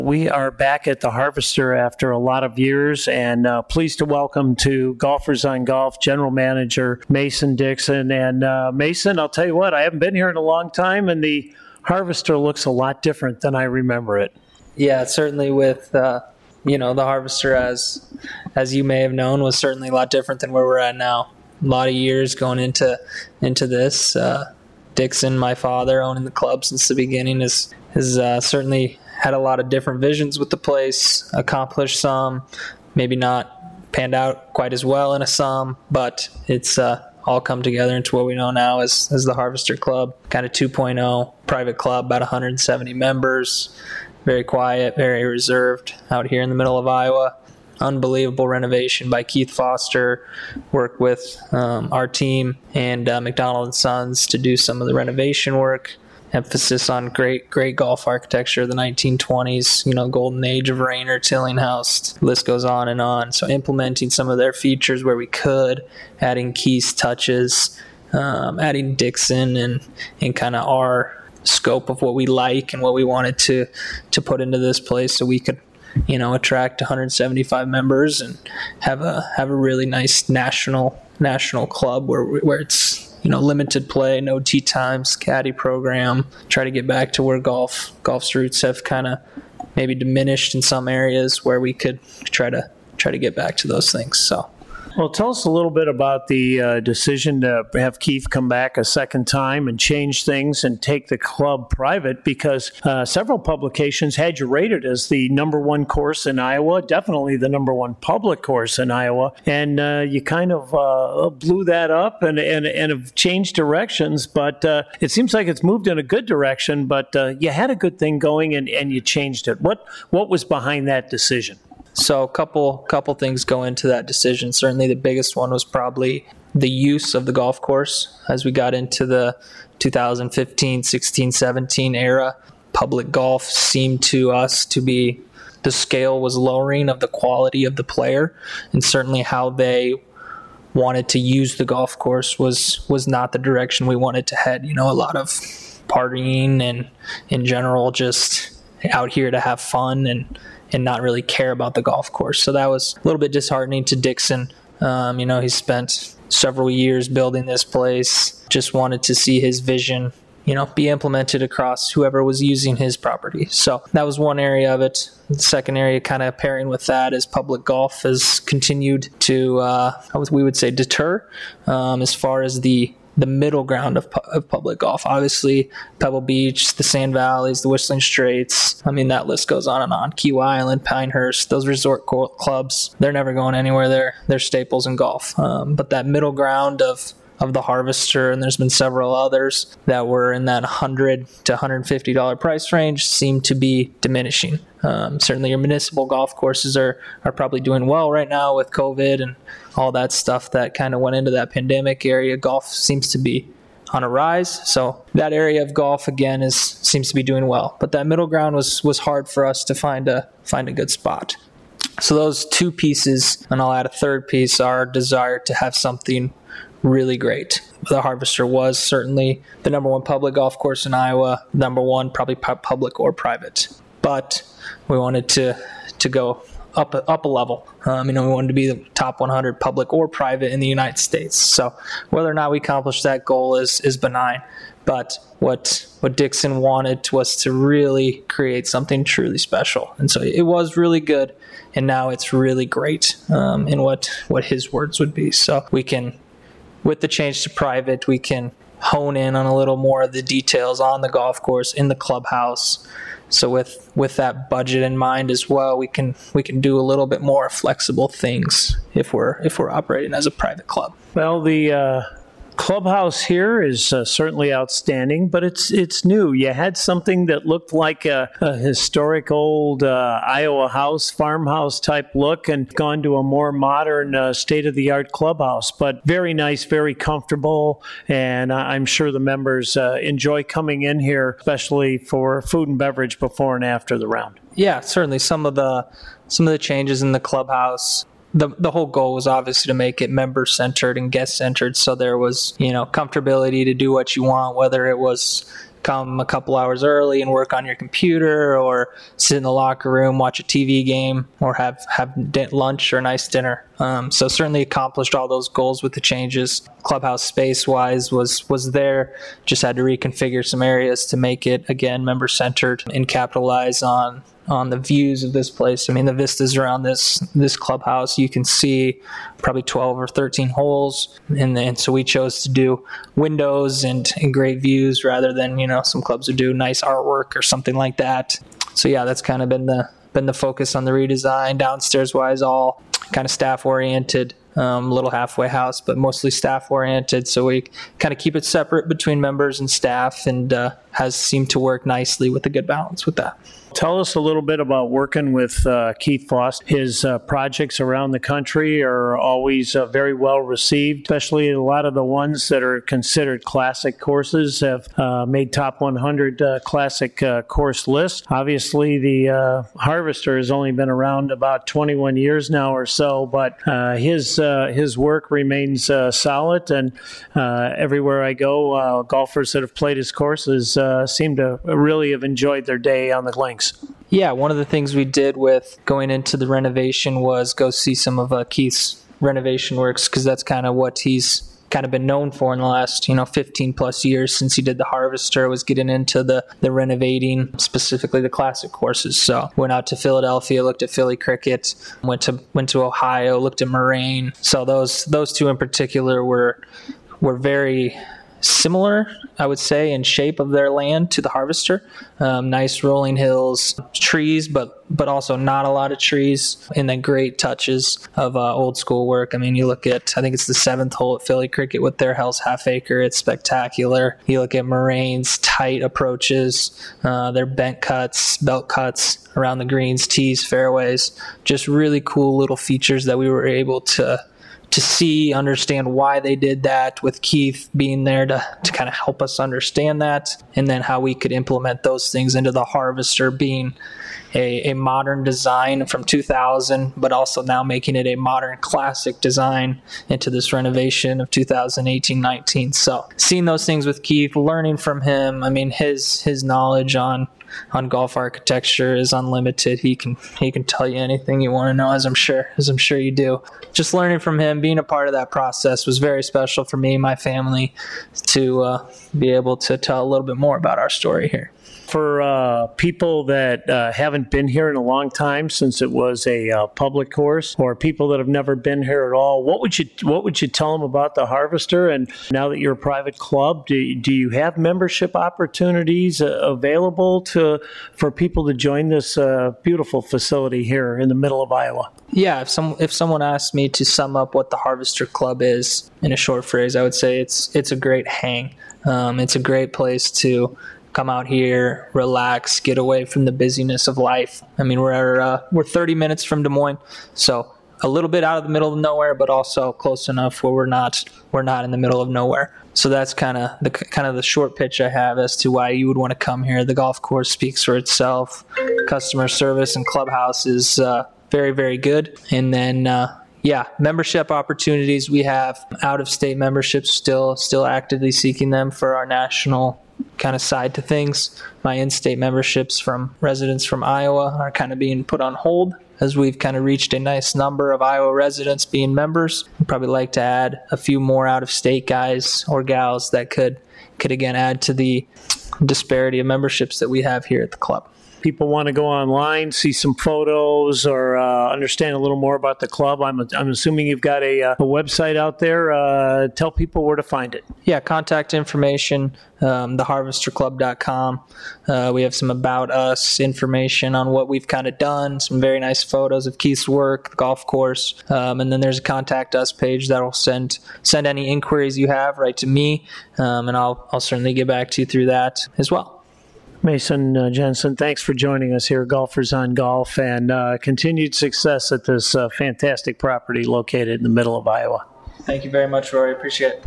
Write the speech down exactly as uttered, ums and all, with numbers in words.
We are back at the Harvester after a lot of years, and uh, pleased to welcome to Golfers on Golf General Manager Mason Dixon. And uh, Mason, I'll tell you what, I haven't been here in a long time, and the Harvester looks a lot different than I remember it. Yeah, certainly with, uh, you know, the Harvester, as as you may have known, was certainly a lot different than where we're at now. A lot of years going into into this. Uh, Dixon, my father, owning the club since the beginning, is has uh, certainly had a lot of different visions with the place, accomplished some, maybe not panned out quite as well in a some, but it's uh, all come together into what we know now as, as the Harvester Club, kind of two point oh, private club, about one hundred seventy members, very quiet, very reserved out here in the middle of Iowa. Unbelievable renovation by Keith Foster, worked with um, our team and uh, McDonald and Sons to do some of the renovation work. Emphasis on great, great golf architecture of the nineteen twenties, you know, golden age of Rainer, Tillinghast, the list goes on and on. So implementing some of their features where we could, adding Keith's touches, um, adding Dixon and, and kind of our scope of what we like and what we wanted to, to put into this place so we could, you know, attract one hundred seventy-five members and have a have a really nice national national club where where it's, you know, limited play, no tee times, caddy program. Try to get back to where golf golf's roots have kind of maybe diminished in some areas, where we could try to try to get back to those things. So. Well, tell us a little bit about the uh, decision to have Keith come back a second time and change things and take the club private, because uh, several publications had you rated as the number one course in Iowa, definitely the number one public course in Iowa, and uh, you kind of uh, blew that up and, and, and have changed directions, but uh, it seems like it's moved in a good direction, but uh, you had a good thing going and, and you changed it. What, what was behind that decision? So a couple couple things go into that decision. Certainly the biggest one was probably the use of the golf course. As we got into the two thousand fifteen, sixteen, seventeen era, public golf seemed to us to be, the scale was lowering of the quality of the player, and certainly how they wanted to use the golf course was was not the direction we wanted to head. You know, a lot of partying and in general just out here to have fun and and not really care about the golf course. So that was a little bit disheartening to Dixon. Um, you know, he spent several years building this place, just wanted to see his vision, you know, be implemented across whoever was using his property. So that was one area of it. The second area kind of pairing with that is public golf has continued to, uh, we would say, deter um, as far as the the middle ground of, pu- of public golf. Obviously, Pebble Beach, the Sand Valleys, the Whistling Straits. I mean, that list goes on and on. Key Island, Pinehurst, those resort co- clubs, they're never going anywhere. They're, they're staples in golf. Um, but that middle ground of of the Harvester, and there's been several others that were in that one hundred to one hundred fifty dollars price range, seem to be diminishing. Um, certainly your municipal golf courses are, are probably doing well right now with COVID and all that stuff that kind of went into that pandemic area. Golf seems to be on a rise. So that area of golf, again, is seems to be doing well. But that middle ground was was hard for us to find a find a good spot. So those two pieces, and I'll add a third piece, our desire to have something really great. The Harvester was certainly the number one public golf course in Iowa, number one probably public or private. But we wanted to to go up a, up a level. Um, you know, we wanted to be the top one hundred public or private in the United States. So whether or not we accomplish that goal is is benign. But what what Dixon wanted was to really create something truly special. And so it was really good, and now it's really great um, in what, what his words would be. So we can, with the change to private, we can hone in on a little more of the details on the golf course, in the clubhouse. So with with that budget in mind as well, we can we can do a little bit more flexible things if we're if we're operating as a private club. Well, the uh, clubhouse here is uh, certainly outstanding, but it's it's new. You had something that looked like a, a historic old uh, Iowa house, farmhouse type look, and gone to a more modern, uh, state-of-the-art clubhouse. But very nice, very comfortable, and I'm sure the members uh, enjoy coming in here, especially for food and beverage before and after the round. Yeah, certainly. Some of the some of the changes in the clubhouse. The the whole goal was obviously to make it member-centered and guest-centered, so there was, you know, comfortability to do what you want, whether it was come a couple hours early and work on your computer, or sit in the locker room, watch a T V game, or have, have di- lunch or a nice dinner. Um, so certainly accomplished all those goals with the changes. Clubhouse space-wise was was there, just had to reconfigure some areas to make it, again, member-centered and capitalize on on the views of this place. I mean, the vistas around this this clubhouse, you can see probably twelve or thirteen holes, and then so we chose to do windows and, and great views rather than, you know, some clubs would do nice artwork or something like that. So yeah, that's kind of been the been the focus on the redesign. Downstairs wise, all kind of staff oriented. Um, little halfway house, but mostly staff oriented. So we kind of keep it separate between members and staff, and uh, has seemed to work nicely with a good balance with that. Tell us a little bit about working with uh, Keith Foss. His uh, projects around the country are always uh, very well received, especially a lot of the ones that are considered classic courses have uh, made top one hundred uh, classic uh, course lists. Obviously, the uh, Harvester has only been around about twenty-one years now or so, but uh, his uh, his work remains uh, solid, and uh, everywhere I go, uh, golfers that have played his courses uh, seem to really have enjoyed their day on the links. Yeah, one of the things we did with going into the renovation was go see some of uh, Keith's renovation works, because that's kind of what he's kind of been known for in the last, you know, fifteen plus years since he did the Harvester, was getting into the, the renovating, specifically the classic courses. So went out to Philadelphia, looked at Philly Cricket, went to went to Ohio, looked at Moraine. So those those two in particular were were very similar, I would say, in shape of their land to the Harvester. Um, nice rolling hills, trees, but but also not a lot of trees, and then great touches of uh, old school work. I mean, you look at, I think it's the seventh hole at Philly Cricket with their Hell's Half Acre. It's spectacular. You look at Moraine's tight approaches, uh, their bent cuts, belt cuts around the greens, tees, fairways, just really cool little features that we were able to to see, understand why they did that, with Keith being there to, to kind of help us understand that, and then how we could implement those things into the Harvester, being a, a modern design from two thousand, but also now making it a modern classic design into this renovation of two thousand eighteen nineteen. So seeing those things with Keith, learning from him, I mean, his his knowledge on on golf architecture is unlimited. He can he can tell you anything you want to know, as I'm sure as I'm sure you do. Just learning from him, being a part of that process was very special for me and my family to uh, be able to tell a little bit more about our story here. For uh, people that uh, haven't been here in a long time, since it was a uh, public course, or people that have never been here at all, what would you what would you tell them about the Harvester? And now that you're a private club, do, do you have membership opportunities uh, available to for people to join this uh, beautiful facility here in the middle of Iowa? Yeah, if some if someone asked me to sum up what the Harvester Club is in a short phrase, I would say it's it's a great hang. Um, it's a great place to come out here, relax, get away from the busyness of life. I mean, we're uh, we're thirty minutes from Des Moines, so a little bit out of the middle of nowhere, but also close enough where we're not we're not in the middle of nowhere. So that's kind of the kind of the short pitch I have as to why you would want to come here. The golf course speaks for itself. Customer service and clubhouse is uh, very, very good. And then uh, yeah, membership opportunities. We have out-of-state memberships, still still actively seeking them for our national kind of side to things. My in-state memberships from residents from Iowa are kind of being put on hold as we've kind of reached a nice number of Iowa residents being members. We'd probably like to add a few more out-of-state guys or gals that could could again add to the disparity of memberships that we have here at the club. People want to go online, see some photos, or uh, understand a little more about the club. I'm I'm assuming you've got a, a website out there. Uh, tell people where to find it. Yeah, contact information, um, the harvester club dot com. Uh, we have some about us information on what we've kind of done, some very nice photos of Keith's work, the golf course, um, and then there's a contact us page that will send send any inquiries you have right to me, um, and I'll I'll certainly get back to you through that as well. Mason uh, Jensen, thanks for joining us here, Golfers on Golf, and uh, continued success at this uh, fantastic property located in the middle of Iowa. Thank you very much, Rory. Appreciate it.